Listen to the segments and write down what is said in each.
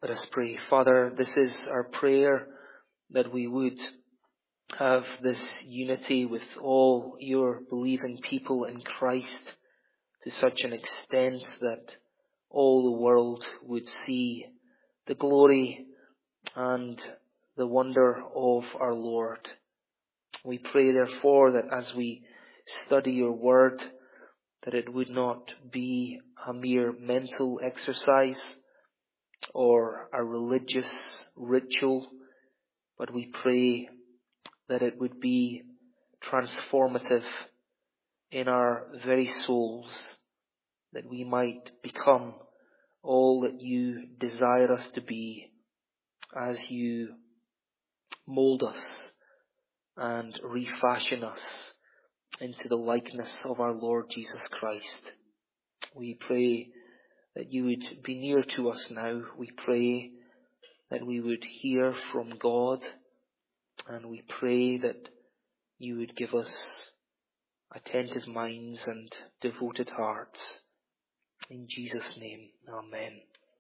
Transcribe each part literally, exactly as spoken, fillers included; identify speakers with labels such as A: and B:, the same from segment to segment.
A: Let us pray. Father, this is our prayer, that we would have this unity with all your believing people in Christ to such an extent that all the world would see the glory and the wonder of our Lord. We pray therefore that as we study your word, that it would not be a mere mental exercise or a religious ritual, but we pray that it would be transformative in our very souls, that we might become all that you desire us to be as you mold us and refashion us into the likeness of our Lord Jesus Christ. We pray that you would be near to us now. We pray that we would hear from God, and we pray that you would give us attentive minds and devoted hearts. In Jesus' name, amen.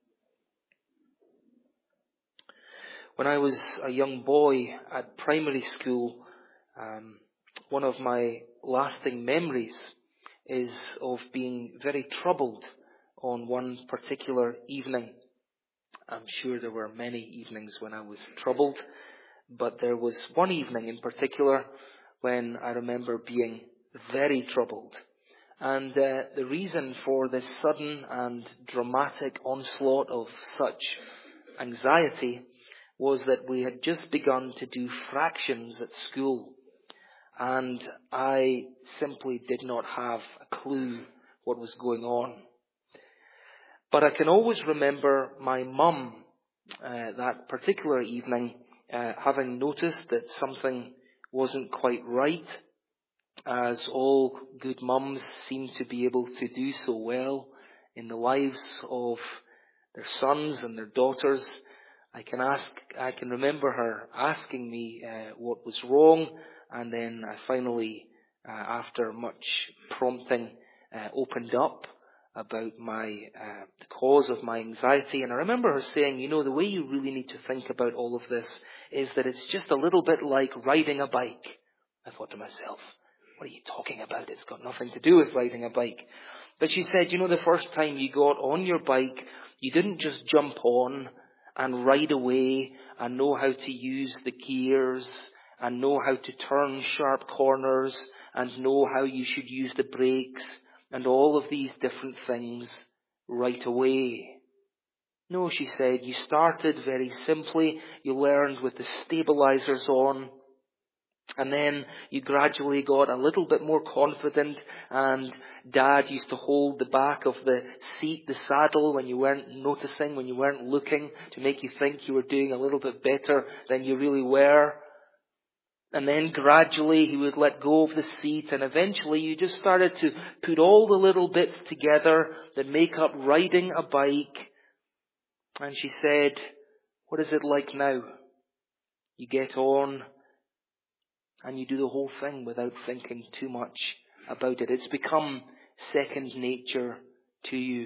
A: When I was a young boy at primary school, um, one of my lasting memories is of being very troubled on one particular evening. I'm sure there were many evenings when I was troubled, but there was one evening in particular when I remember being very troubled. And uh, the reason for this sudden and dramatic onslaught of such anxiety was that we had just begun to do fractions at school. And I simply did not have a clue what was going on. But I can always remember my mum uh, that particular evening uh, having noticed that something wasn't quite right, as all good mums seem to be able to do so well in the lives of their sons and their daughters. I can ask, I can remember her asking me uh, what was wrong, and then I finally, uh, after much prompting, uh, opened up about my uh, the cause of my anxiety. And I remember her saying, you know, the way you really need to think about all of this is that it's just a little bit like riding a bike. I thought to myself, what are you talking about? It's got nothing to do with riding a bike. But she said, you know, the first time you got on your bike, you didn't just jump on and ride away and know how to use the gears and know how to turn sharp corners and know how you should use the brakes and all of these different things right away. No, she said, you started very simply. You learned with the stabilizers on. And then you gradually got a little bit more confident, and Dad used to hold the back of the seat, the saddle, when you weren't noticing, when you weren't looking, to make you think you were doing a little bit better than you really were. And then gradually he would let go of the seat, and eventually you just started to put all the little bits together that make up riding a bike. And she said, what is it like now? You get on and you do the whole thing without thinking too much about it. It's become second nature to you.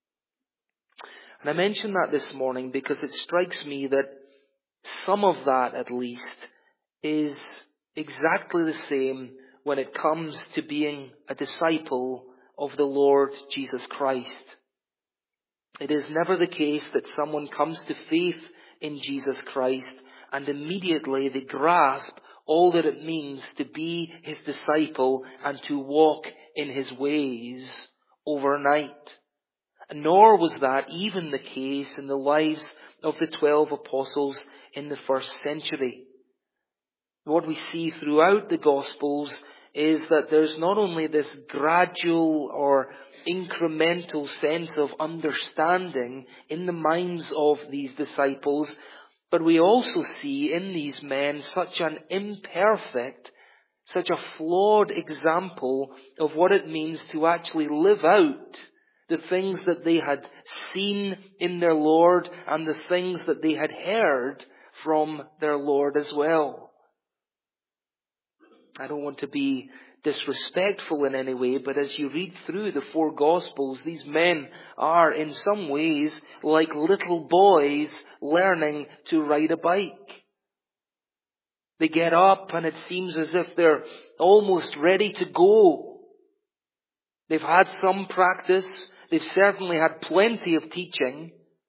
A: And I mention that this morning because it strikes me that some of that, at least, is exactly the same when it comes to being a disciple of the Lord Jesus Christ. It is never the case that someone comes to faith in Jesus Christ and immediately they grasp all that it means to be his disciple and to walk in his ways overnight. Nor was that even the case in the lives of the twelve apostles in the first century. What we see throughout the Gospels is that there's not only this gradual or incremental sense of understanding in the minds of these disciples, but we also see in these men such an imperfect, such a flawed example of what it means to actually live out the things that they had seen in their Lord and the things that they had heard from their Lord as well. I don't want to be disrespectful in any way, but as you read through the four Gospels, these men are in some ways like little boys learning to ride a bike. They get up and it seems as if they're almost ready to go. They've had some practice. They've certainly had plenty of teaching.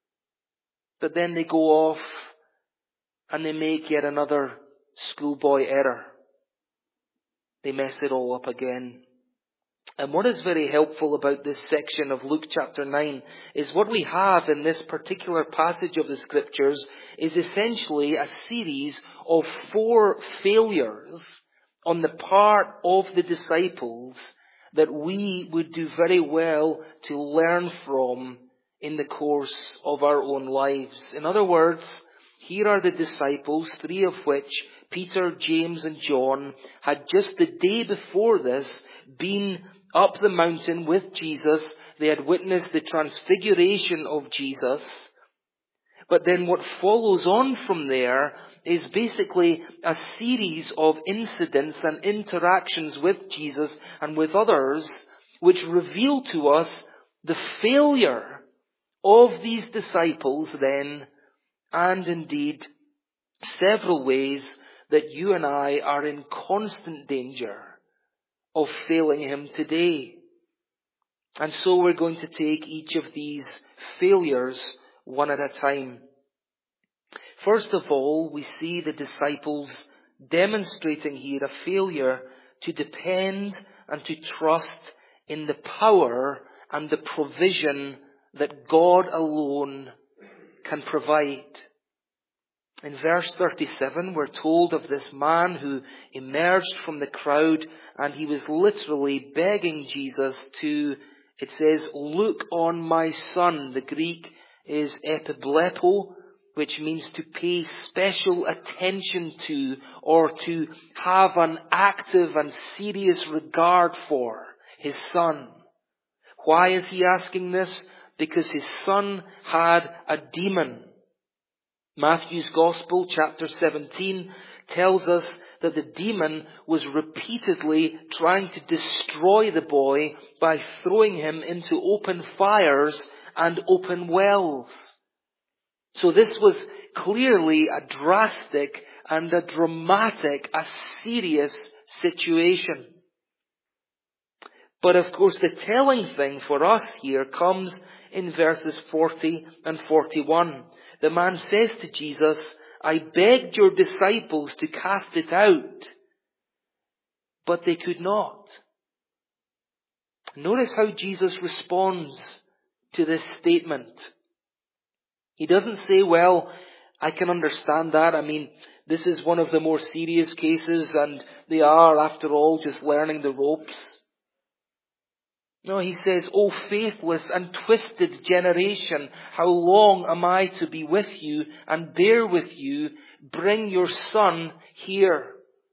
A: But then they go off and they make yet another schoolboy error. They mess it all up again. And what is very helpful about this section of Luke chapter nine is what we have in this particular passage of the Scriptures is essentially a series of four failures on the part of the disciples that we would do very well to learn from in the course of our own lives. In other words, here are the disciples, three of which, Peter, James and John, had just the day before this been up the mountain with Jesus. They had witnessed the transfiguration of Jesus. But then what follows on from there is basically a series of incidents and interactions with Jesus and with others which reveal to us the failure of these disciples then, and indeed several ways that you and I are in constant danger of failing Him today. And so we're going to take each of these failures one at a time. First of all, we see the disciples demonstrating here a failure to depend and to trust in the power and the provision that God alone can provide. In verse thirty-seven, we're told of this man who emerged from the crowd and he was literally begging Jesus to, it says, look on my son. The Greek is epiblepo, which means to pay special attention to or to have an active and serious regard for his son. Why is he asking this? Because his son had a demon. Matthew's Gospel, chapter seventeen, tells us that the demon was repeatedly trying to destroy the boy by throwing him into open fires and open wells. So this was clearly a drastic and a dramatic, a serious situation. But of course the telling thing for us here comes in verses forty and forty-one. The man says to Jesus, I begged your disciples to cast it out, but they could not. Notice how Jesus responds to this statement. He doesn't say, well, I can understand that. I mean, this is one of the more serious cases and they are, after all, just learning the ropes. No, he says, O faithless and twisted generation, how long am I to be with you and bear with you? Bring your son here.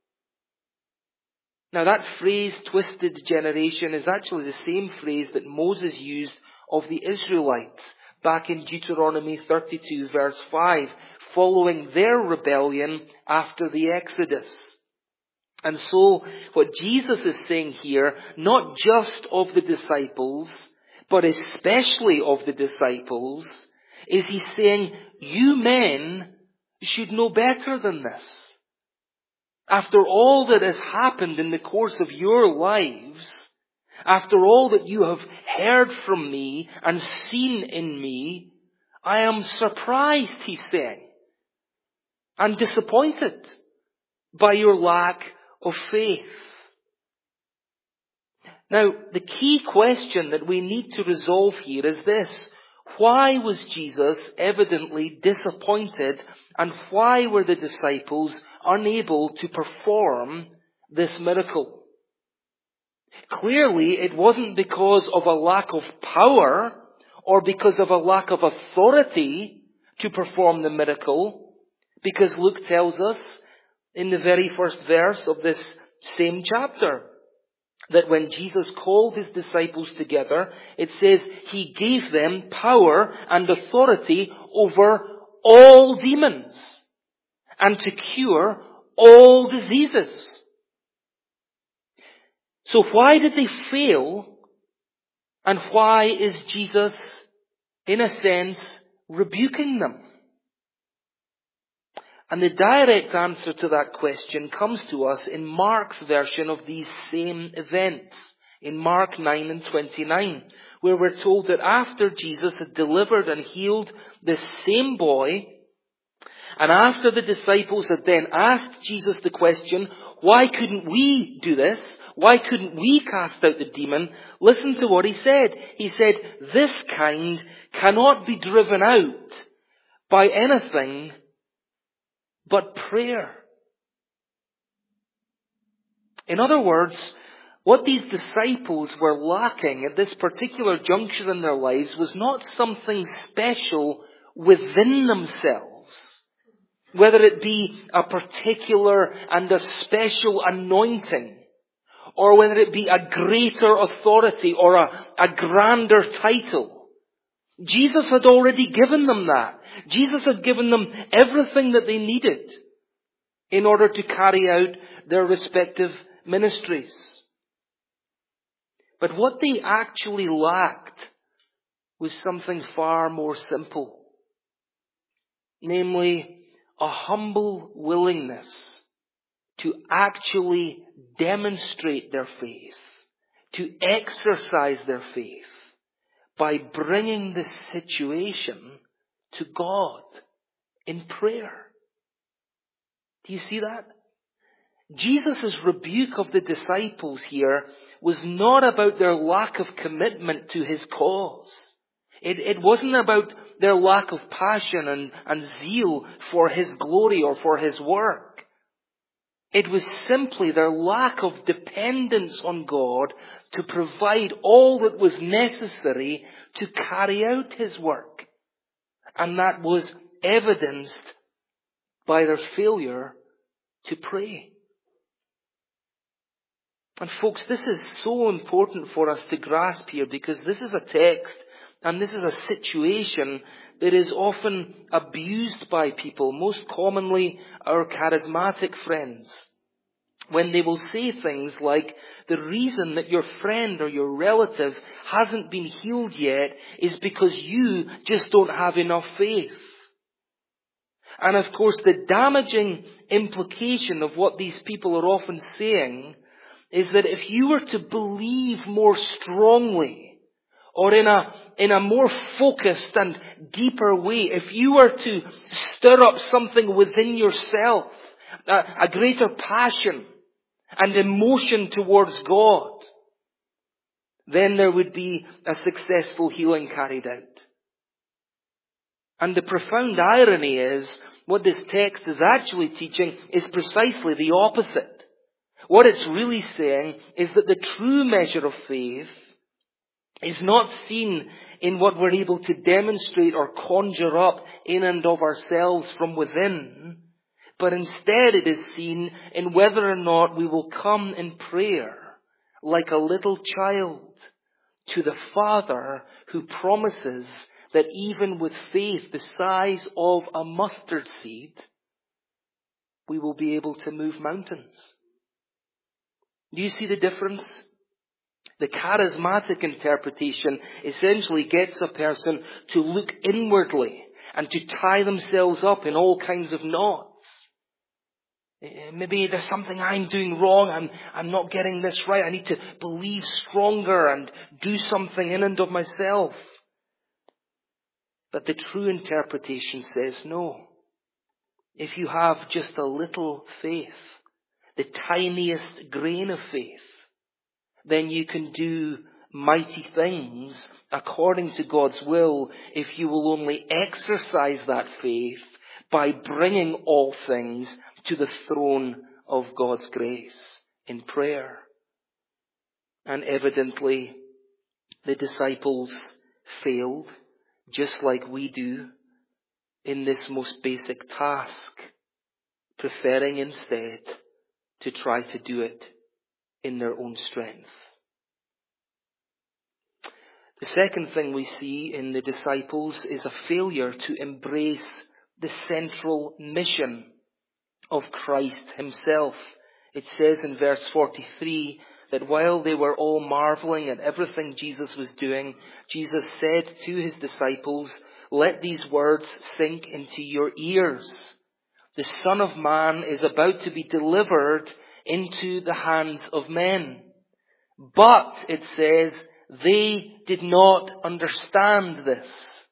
A: Now that phrase, twisted generation, is actually the same phrase that Moses used of the Israelites back in Deuteronomy thirty-two verse five, following their rebellion after the Exodus. And so what Jesus is saying here, not just of the disciples, but especially of the disciples, is he's saying, you men should know better than this. After all that has happened in the course of your lives, after all that you have heard from me and seen in me, I am surprised, he's saying, and disappointed by your lack of faith. Now, the key question that we need to resolve here is this. Why was Jesus evidently disappointed, and why were the disciples unable to perform this miracle? Clearly, it wasn't because of a lack of power or because of a lack of authority to perform the miracle, because Luke tells us in the very first verse of this same chapter that when Jesus called his disciples together, it says he gave them power and authority over all demons and to cure all diseases. So why did they fail? And why is Jesus, in a sense, rebuking them? And the direct answer to that question comes to us in Mark's version of these same events, in Mark nine and twenty-nine, where we're told that after Jesus had delivered and healed this same boy, and after the disciples had then asked Jesus the question, why couldn't we do this? Why couldn't we cast out the demon? Listen to what he said. He said, this kind cannot be driven out by anything but prayer. In other words, what these disciples were lacking at this particular juncture in their lives was not something special within themselves. Whether it be a particular and a special anointing, or whether it be a greater authority or a, a grander title. Jesus had already given them that. Jesus had given them everything that they needed in order to carry out their respective ministries. But what they actually lacked was something far more simple. Namely, a humble willingness to actually demonstrate their faith, to exercise their faith by bringing the situation to God in prayer. Do you see that? Jesus' rebuke of the disciples here was not about their lack of commitment to his cause. It, it wasn't about their lack of passion and, and zeal for his glory or for his work. It was simply their lack of dependence on God to provide all that was necessary to carry out his work. And that was evidenced by their failure to pray. And folks, this is so important for us to grasp here, because this is a text and this is a situation that is often abused by people, most commonly our charismatic friends, when they will say things like, the reason that your friend or your relative hasn't been healed yet is because you just don't have enough faith. And of course, the damaging implication of what these people are often saying is that if you were to believe more strongly, or in a, in a more focused and deeper way, if you were to stir up something within yourself, a, a greater passion and emotion towards God, then there would be a successful healing carried out. And the profound irony is, what this text is actually teaching is precisely the opposite. What it's really saying is that the true measure of faith is not seen in what we're able to demonstrate or conjure up in and of ourselves from within, but instead it is seen in whether or not we will come in prayer like a little child to the Father who promises that even with faith the size of a mustard seed, we will be able to move mountains. Do you see the difference? The charismatic interpretation essentially gets a person to look inwardly and to tie themselves up in all kinds of knots. Maybe there's something I'm doing wrong. I'm, I'm not getting this right. I need to believe stronger and do something in and of myself. But the true interpretation says no. If you have just a little faith, the tiniest grain of faith, then you can do mighty things according to God's will if you will only exercise that faith by bringing all things to the throne of God's grace in prayer. And evidently, the disciples failed, just like we do, in this most basic task, preferring instead to try to do it in their own strength. The second thing we see in the disciples is a failure to embrace the central mission of Christ himself. It says in verse forty-three that while they were all marveling at everything Jesus was doing, Jesus said to his disciples, "Let these words sink into your ears. The Son of Man is about to be delivered into the hands of men." But, it says, they did not understand this.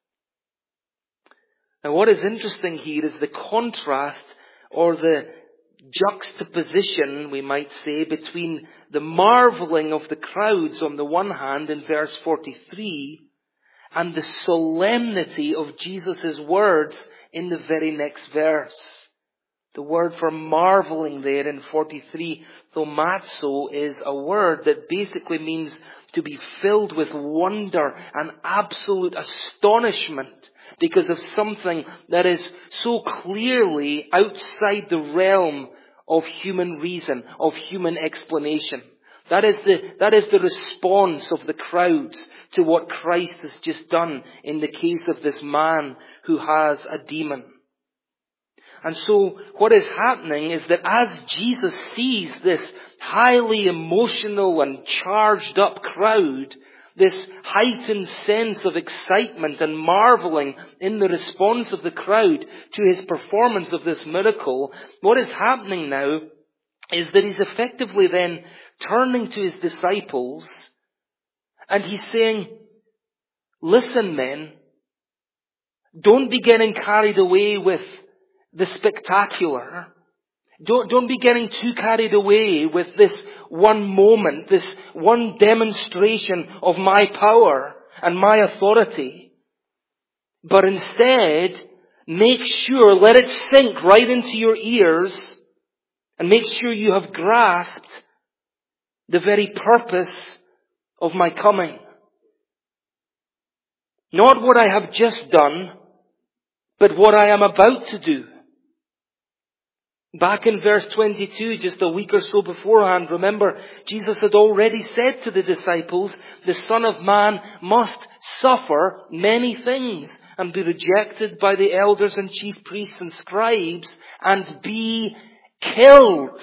A: Now what is interesting here is the contrast, or the juxtaposition, we might say, between the marveling of the crowds on the one hand in verse forty-three, and the solemnity of Jesus' words in the very next verse. The word for marveling there in forty-three, thomazo, is a word that basically means to be filled with wonder and absolute astonishment because of something that is so clearly outside the realm of human reason, of human explanation. That is the, that is the response of the crowds to what Christ has just done in the case of this man who has a demon. And so what is happening is that as Jesus sees this highly emotional and charged up crowd, this heightened sense of excitement and marveling in the response of the crowd to his performance of this miracle, what is happening now is that he's effectively then turning to his disciples and he's saying, "Listen, men, don't be getting carried away with the spectacular. Don't, don't be getting too carried away with this one moment, this one demonstration of my power and my authority. But instead, make sure, let it sink right into your ears, and make sure you have grasped the very purpose of my coming. Not what I have just done, but what I am about to do." Back in verse twenty-two, just a week or so beforehand, remember, Jesus had already said to the disciples, the Son of Man must suffer many things and be rejected by the elders and chief priests and scribes and be killed.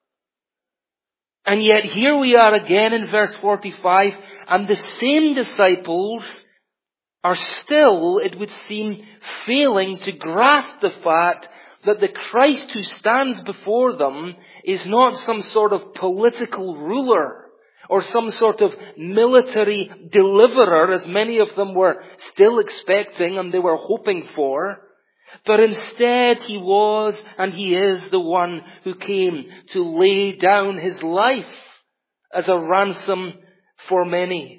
A: And yet here we are again in verse forty-five, and the same disciples are still, it would seem, failing to grasp the fact that the Christ who stands before them is not some sort of political ruler or some sort of military deliverer, as many of them were still expecting and they were hoping for. But instead he was and he is the one who came to lay down his life as a ransom for many.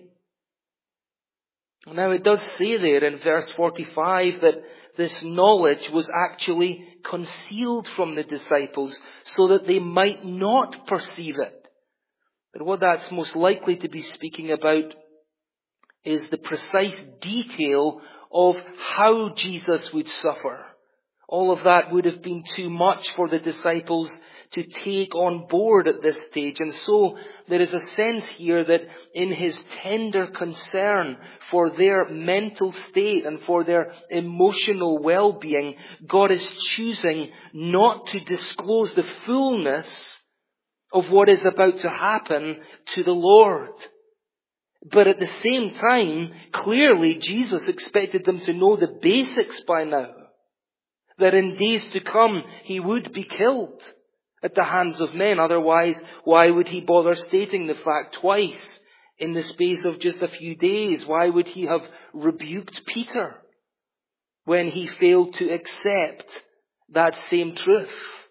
A: Now it does say there in verse forty-five that this knowledge was actually concealed from the disciples so that they might not perceive it. But what that's most likely to be speaking about is the precise detail of how Jesus would suffer. All of that would have been too much for the disciples to take on board at this stage. And so there is a sense here that in his tender concern for their mental state and for their emotional well-being, God is choosing not to disclose the fullness of what is about to happen to the Lord. But at the same time, clearly Jesus expected them to know the basics by now. That in days to come he would be killed at the hands of men. Otherwise, why would he bother stating the fact twice in the space of just a few days? Why would he have rebuked Peter when he failed to accept that same truth?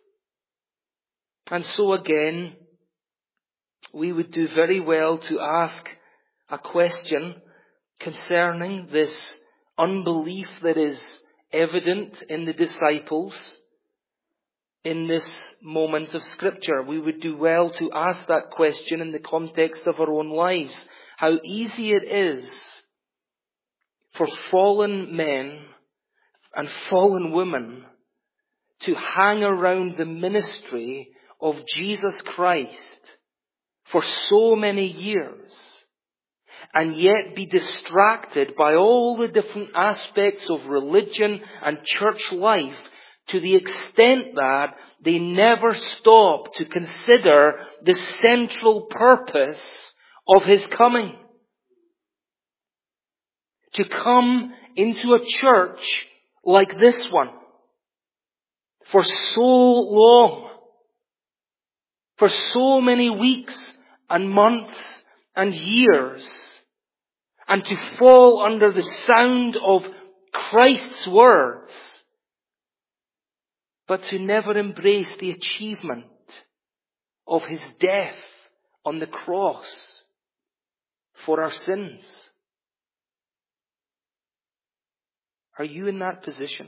A: And so again, we would do very well to ask a question concerning this unbelief that is evident in the disciples in this moment of Scripture. We would do well to ask that question in the context of our own lives. How easy it is for fallen men and fallen women to hang around the ministry of Jesus Christ for so many years and yet be distracted by all the different aspects of religion and church life to the extent that they never stop to consider the central purpose of His coming. To come into a church like this one for so long, for so many weeks and months and years, and to fall under the sound of Christ's words, but to never embrace the achievement of His death on the cross for our sins. Are you in that position?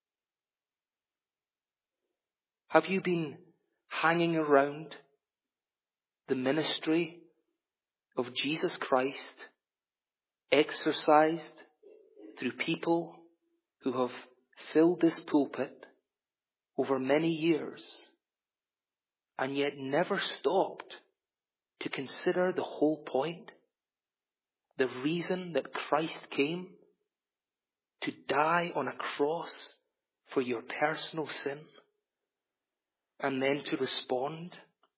A: Have you been hanging around the ministry of Jesus Christ, exercised through people who have filled this pulpit over many years, and yet never stopped to consider the whole point, the reason that Christ came to die on a cross for your personal sin, and then to respond?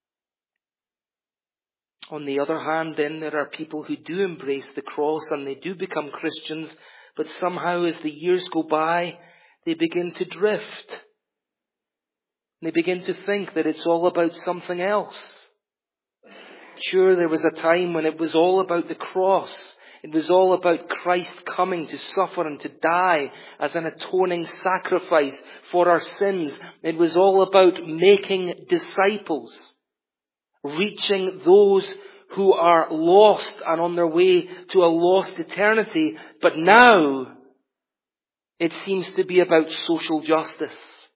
A: On the other hand, then, there are people who do embrace the cross and they do become Christians, but somehow as the years go by, they begin to drift. They begin to think that it's all about something else. Sure, there was a time when it was all about the cross. It was all about Christ coming to suffer and to die as an atoning sacrifice for our sins. It was all about making disciples, reaching those who are lost and on their way to a lost eternity. But now, it seems to be about social justice.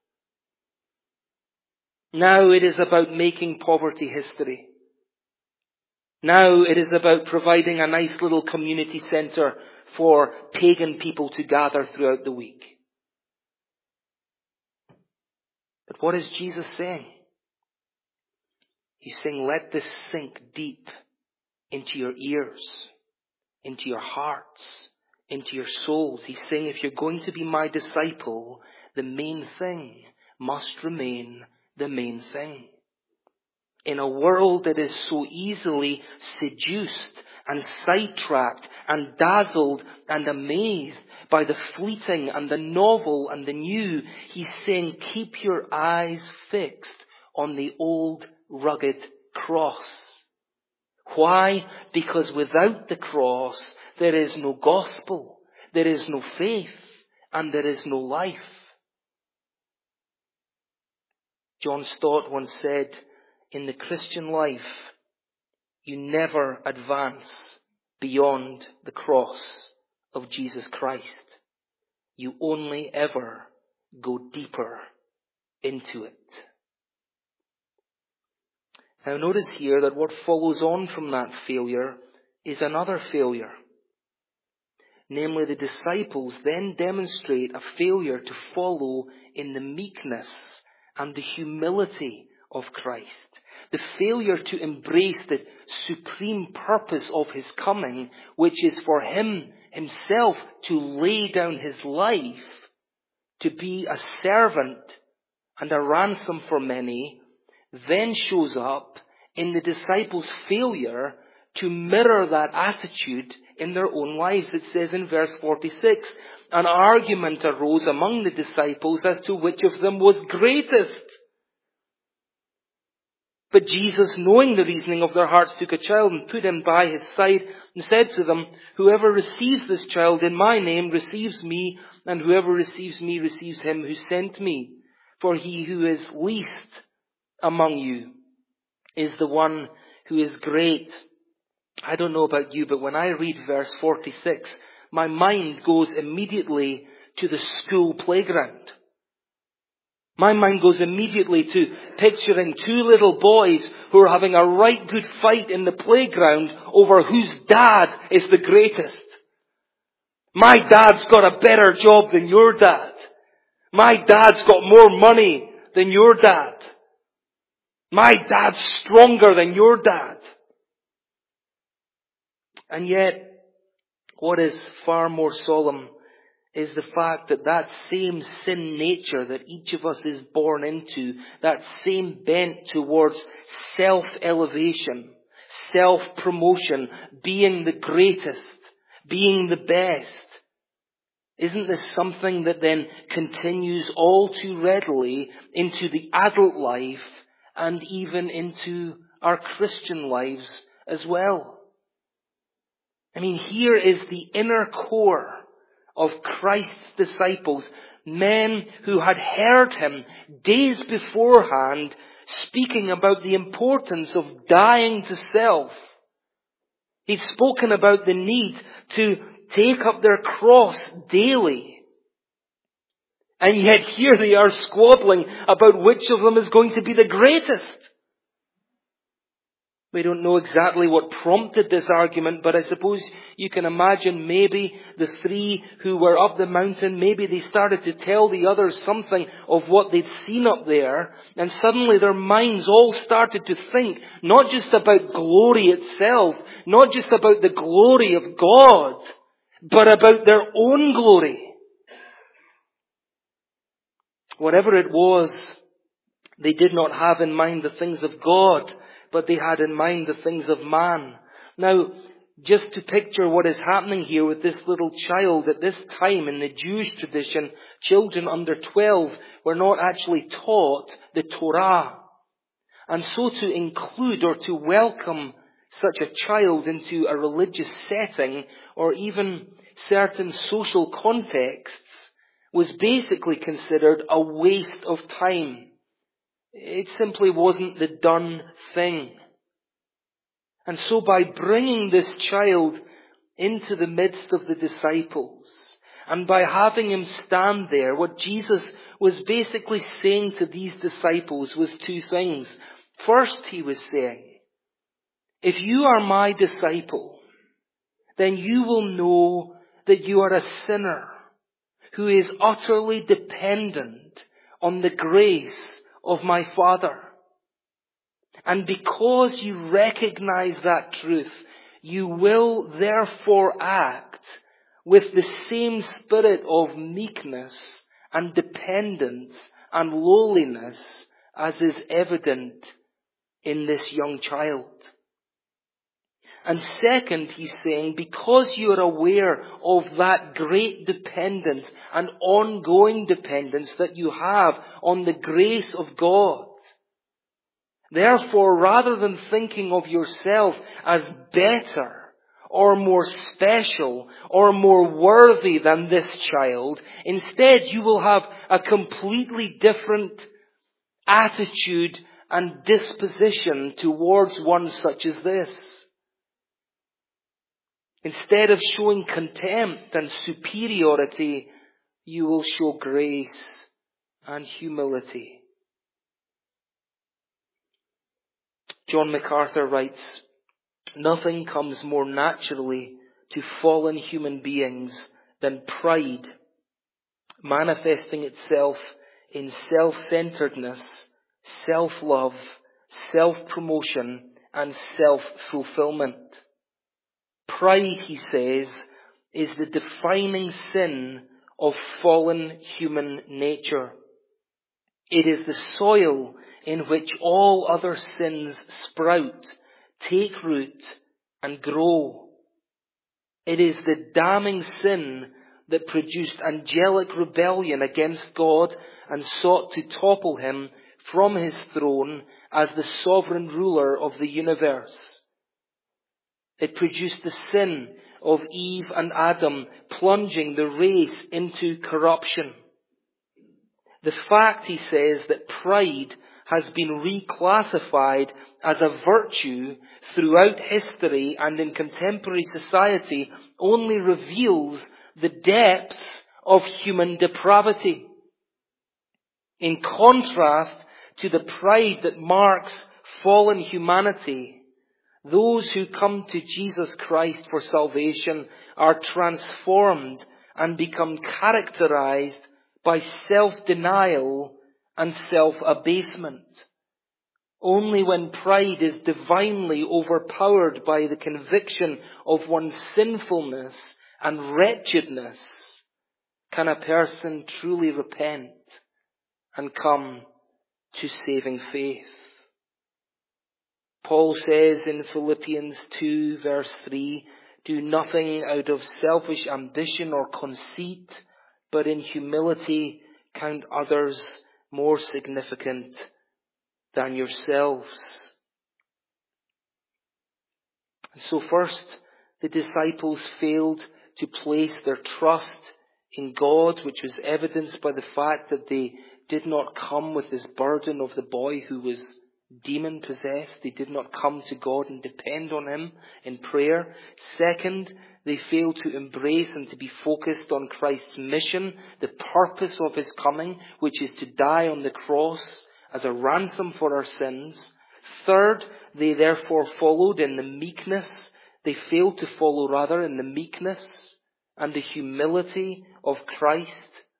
A: Now it is about making poverty history. Now it is about providing a nice little community centre for pagan people to gather throughout the week. But what is Jesus saying? He's saying, let this sink deep into your ears, into your hearts, into your souls. He's saying, if you're going to be my disciple, the main thing must remain the main thing. In a world that is so easily seduced and sidetracked and dazzled and amazed by the fleeting and the novel and the new, he's saying, keep your eyes fixed on the old rugged cross. Why? Because without the cross, there is no gospel, there is no faith, and there is no life. John Stott once said, in the Christian life, you never advance beyond the cross of Jesus Christ. You only ever go deeper into it. Now notice here that what follows on from that failure is another failure. Namely, the disciples then demonstrate a failure to follow in the meekness and the humility of Christ. The failure to embrace the supreme purpose of His coming, which is for Him Himself to lay down His life, to be a servant and a ransom for many, then shows up in the disciples' failure to mirror that attitude in their own lives. It says in verse forty-six, an argument arose among the disciples as to which of them was greatest. But Jesus, knowing the reasoning of their hearts, took a child and put him by his side and said to them, whoever receives this child in my name receives me, and whoever receives me receives him who sent me. For he who is least among you is the one who is great. I don't know about you, but when I read verse forty-six, my mind goes immediately to the school playground. My mind goes immediately to picturing two little boys who are having a right good fight in the playground over whose dad is the greatest. My dad's got a better job than your dad. My dad's got more money than your dad. My dad's stronger than your dad. And yet, what is far more solemn is the fact that that same sin nature that each of us is born into, that same bent towards self-elevation, self-promotion, being the greatest, being the best, isn't this something that then continues all too readily into the adult life and even into our Christian lives as well? I mean, here is the inner core of Christ's disciples, men who had heard him days beforehand speaking about the importance of dying to self. He'd spoken about the need to take up their cross daily. And yet here they are squabbling about which of them is going to be the greatest. We don't know exactly what prompted this argument, but I suppose you can imagine maybe the three who were up the mountain, maybe they started to tell the others something of what they'd seen up there, and suddenly their minds all started to think not just about glory itself, not just about the glory of God, but about their own glory. Whatever it was, they did not have in mind the things of God, but they had in mind the things of man. Now, just to picture what is happening here with this little child, at this time in the Jewish tradition, children under twelve were not actually taught the Torah. And so to include or to welcome such a child into a religious setting or even certain social contexts was basically considered a waste of time. It simply wasn't the done thing. And so by bringing this child into the midst of the disciples and by having him stand there, what Jesus was basically saying to these disciples was two things. First, he was saying, if you are my disciple, then you will know that you are a sinner who is utterly dependent on the grace of my Father. And because you recognize that truth, you will therefore act with the same spirit of meekness and dependence and lowliness as is evident in this young child. And second, he's saying, because you are aware of that great dependence and ongoing dependence that you have on the grace of God, therefore, rather than thinking of yourself as better or more special or more worthy than this child, instead you will have a completely different attitude and disposition towards one such as this. Instead of showing contempt and superiority, you will show grace and humility. John MacArthur writes, nothing comes more naturally to fallen human beings than pride, manifesting itself in self-centeredness, self-love, self-promotion, and self-fulfillment. Pride, he says, is the defining sin of fallen human nature. It is the soil in which all other sins sprout, take root, and grow. It is the damning sin that produced angelic rebellion against God and sought to topple him from his throne as the sovereign ruler of the universe. It produced the sin of Eve and Adam, plunging the race into corruption. The fact, he says, that pride has been reclassified as a virtue throughout history and in contemporary society only reveals the depths of human depravity. In contrast to the pride that marks fallen humanity, those who come to Jesus Christ for salvation are transformed and become characterized by self-denial and self-abasement. Only when pride is divinely overpowered by the conviction of one's sinfulness and wretchedness can a person truly repent and come to saving faith. Paul says in Philippians two verse three, do nothing out of selfish ambition or conceit, but in humility count others more significant than yourselves. And so first, the disciples failed to place their trust in God, which was evidenced by the fact that they did not come with this burden of the boy who was demon-possessed. They did not come to God and depend on Him in prayer. Second, they failed to embrace and to be focused on Christ's mission, the purpose of His coming, which is to die on the cross as a ransom for our sins. Third, they therefore followed in the meekness. They failed to follow rather in the meekness and the humility of Christ.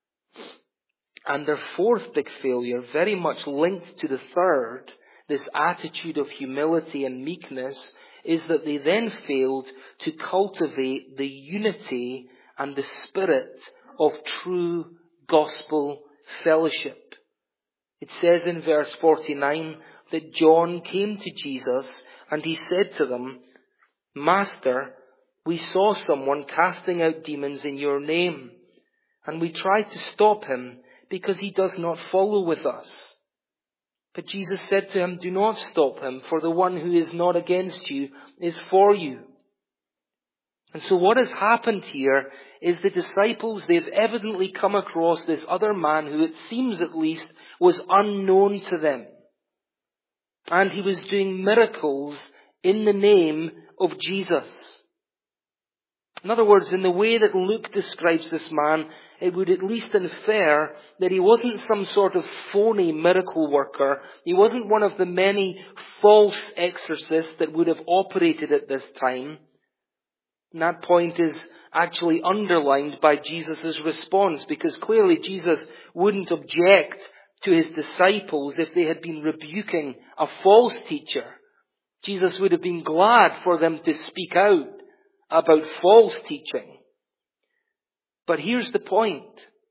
A: And their fourth big failure, very much linked to the third, this attitude of humility and meekness, is that they then failed to cultivate the unity and the spirit of true gospel fellowship. It says in verse forty-nine that John came to Jesus and he said to them, Master, we saw someone casting out demons in your name, and we tried to stop him because he does not follow with us. But Jesus said to him, do not stop him, for the one who is not against you is for you. And so what has happened here is the disciples, they've evidently come across this other man who it seems at least was unknown to them. And he was doing miracles in the name of Jesus. In other words, in the way that Luke describes this man, it would at least infer that he wasn't some sort of phony miracle worker. He wasn't one of the many false exorcists that would have operated at this time. And that point is actually underlined by Jesus' response, because clearly Jesus wouldn't object to his disciples if they had been rebuking a false teacher. Jesus would have been glad for them to speak out about false teaching. But here's the point.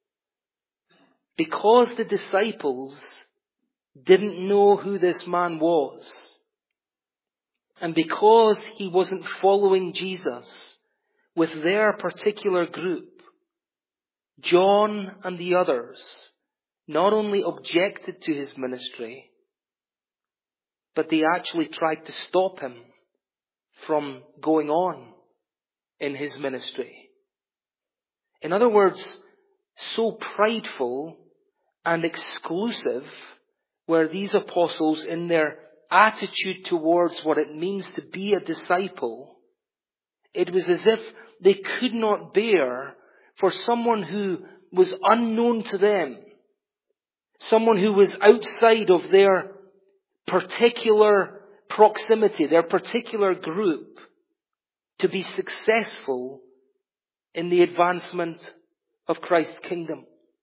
A: Because the disciples didn't know who this man was, and because he wasn't following Jesus with their particular group, John and the others not only objected to his ministry, but they actually tried to stop him from going on in his ministry. In other words, so prideful and exclusive were these apostles in their attitude towards what it means to be a disciple. It was as if they could not bear for someone who was unknown to them, someone who was outside of their particular proximity, their particular group, to be successful in the advancement of Christ's kingdom.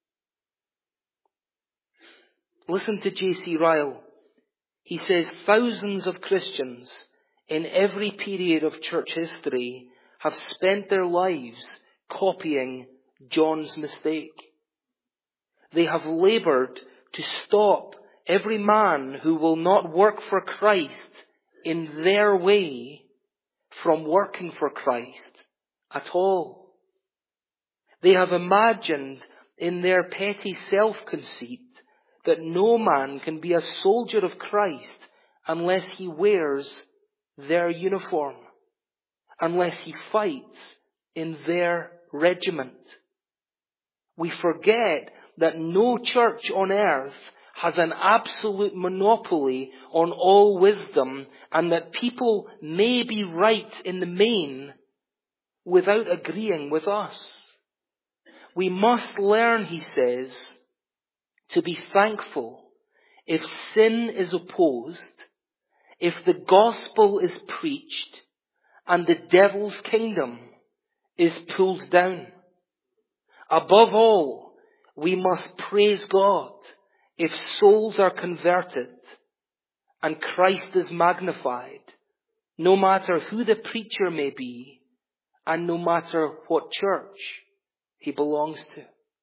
A: Listen to J C Ryle. He says, thousands of Christians in every period of church history have spent their lives copying John's mistake. They have labored to stop every man who will not work for Christ in their way from working for Christ at all. They have imagined in their petty self-conceit that no man can be a soldier of Christ unless he wears their uniform, unless he fights in their regiment. We forget that no church on earth has an absolute monopoly on all wisdom, and that people may be right in the main without agreeing with us. We must learn, he says, to be thankful if sin is opposed, if the gospel is preached, and the devil's kingdom is pulled down. Above all, we must praise God if souls are converted and Christ is magnified, no matter who the preacher may be and no matter what church he belongs to.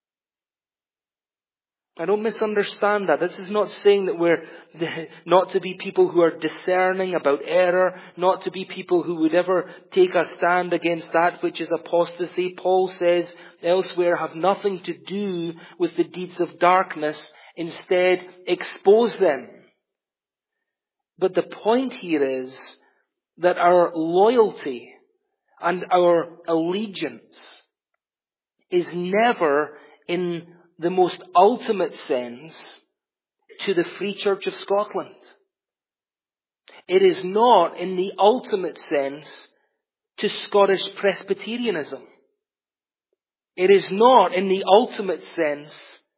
A: I don't misunderstand that. This is not saying that we're not to be people who are discerning about error, not to be people who would ever take a stand against that which is apostasy. Paul says elsewhere, have nothing to do with the deeds of darkness. Instead, expose them. But the point here is that our loyalty and our allegiance is never in the most ultimate sense to the Free Church of Scotland. It is not in the ultimate sense to Scottish Presbyterianism. It is not in the ultimate sense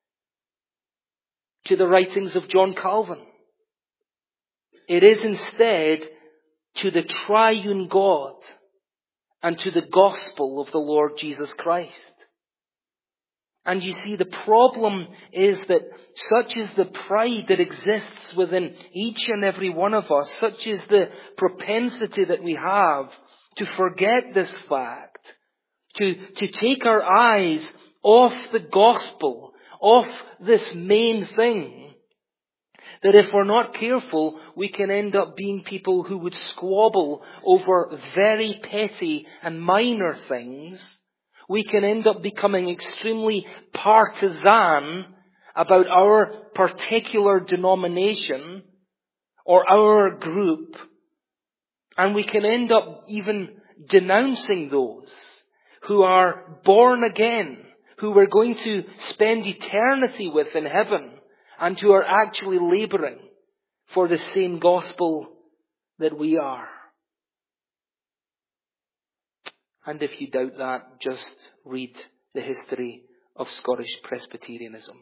A: to the writings of John Calvin. It is instead to the triune God and to the gospel of the Lord Jesus Christ. And you see, the problem is that such is the pride that exists within each and every one of us, such is the propensity that we have to forget this fact, to, to take our eyes off the gospel, off this main thing, that if we're not careful, we can end up being people who would squabble over very petty and minor things. We can end up becoming extremely partisan about our particular denomination or our group. And we can end up even denouncing those who are born again, who we're going to spend eternity with in heaven, and who are actually laboring for the same gospel that we are. And if you doubt that, just read the history of Scottish Presbyterianism.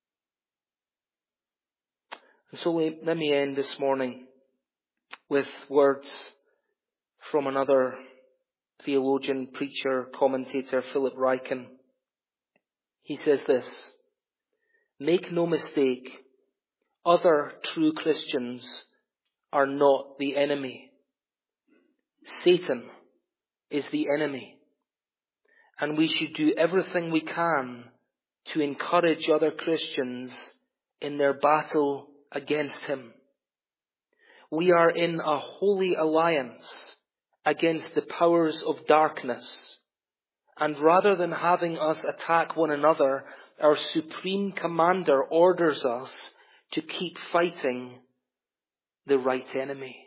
A: And so let me end this morning with words from another theologian, preacher, commentator, Philip Ryken. He says this: make no mistake, other true Christians are not the enemy. Satan is the enemy. And we should do everything we can to encourage other Christians in their battle against him. We are in a holy alliance against the powers of darkness. And rather than having us attack one another, our supreme commander orders us to keep fighting the right enemy.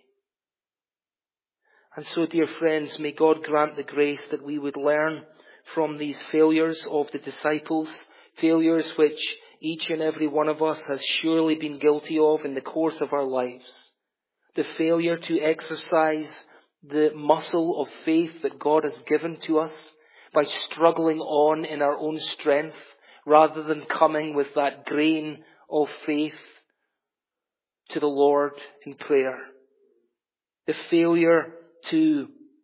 A: And so, dear friends, may God grant the grace that we would learn from these failures of the disciples, failures which each and every one of us has surely been guilty of in the course of our lives. The failure to exercise the muscle of faith that God has given to us by struggling on in our own strength rather than coming with that grain of faith to the Lord in prayer. The failure to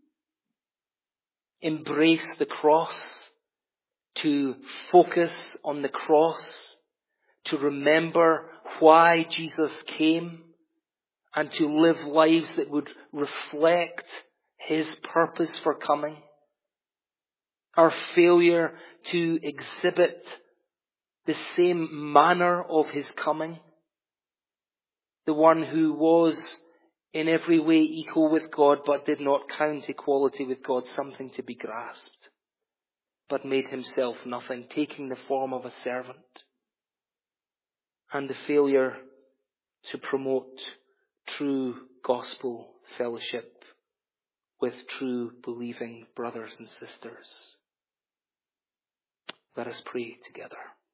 A: embrace the cross, to focus on the cross, to remember why Jesus came, and to live lives that would reflect his purpose for coming. Our failure to exhibit the same manner of his coming. The one who was in every way equal with God, but did not count equality with God something to be grasped, but made himself nothing, taking the form of a servant. And the failure to promote true gospel fellowship with true believing brothers and sisters. Let us pray together.